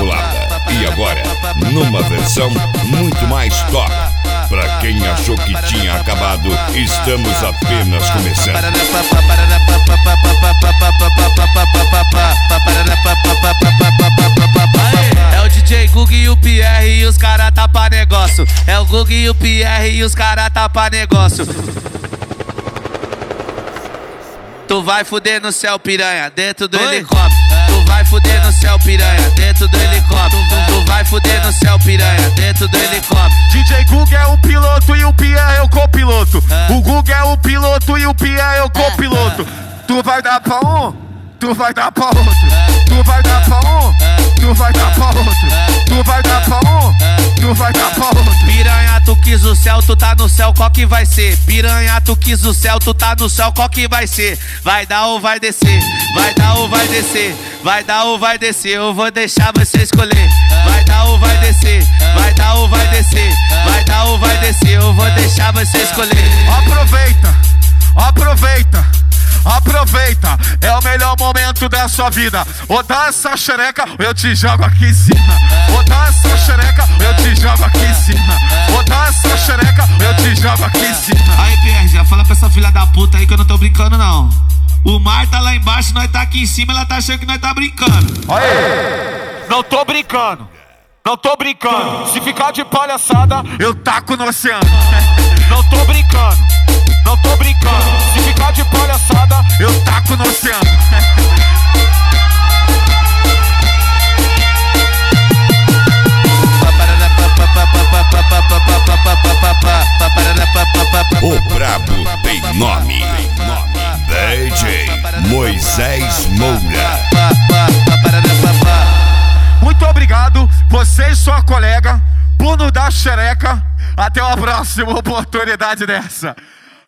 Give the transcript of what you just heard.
bolada. E agora, numa versão muito mais top. Pra quem achou que tinha acabado, estamos apenas começando. É o DJ Gug e o Pierre e os cara tá pra negócio. É o Gug e o Pierre e os cara tá pra negócio. Tu vai fuder no céu, piranha, dentro do helicóptero. Tu vai fuder no céu, piranha, dentro do helicóptero. Tu vai fuder no céu, piranha, dentro do helicóptero. DJ Gug é o piloto e o Pierre é o copiloto. O Gug é o piloto e o Pierre é o copiloto. Tu vai dar pra um, tu vai dar pra outro. Tu vai dar pra um, tu vai dar pra outro. Tu vai dar pra um, tu vai dar pra outro. Piranha, tu quis o céu, tu tá no céu, qual que vai ser? Piranha, tu quis o céu, tu tá no céu, qual que vai ser? Vai dar ou vai descer? Vai dar ou vai descer? Vai dar ou vai descer? Eu vou deixar você escolher. Vai dar ou vai descer? Vai dar ou vai descer? Vai dar ou vai descer? Eu vou deixar você escolher. Aproveita, aproveita, aproveita. É o melhor momento da sua vida. Ou dá essa xereca, ou eu te jogo aqui em cima. Ou dá essa xereca, ou eu te jogo aqui em cima. Ou dá essa xereca, ou eu te jogo aqui em cima. Aí, Pierre, já fala pra essa filha da puta aí que eu não tô brincando, não. O mar tá lá embaixo, nós tá aqui em cima, ela tá achando que nós tá brincando. Aê! Não tô brincando, não tô brincando. Se ficar de palhaçada, eu taco no oceano. Não tô brincando, não tô brincando. Se ficar de palhaçada, eu taco no oceano. O brabo tem nome. DJ Moisés Moura. Muito obrigado, você e sua colega, por nos dar xereca. Até uma próxima oportunidade dessa.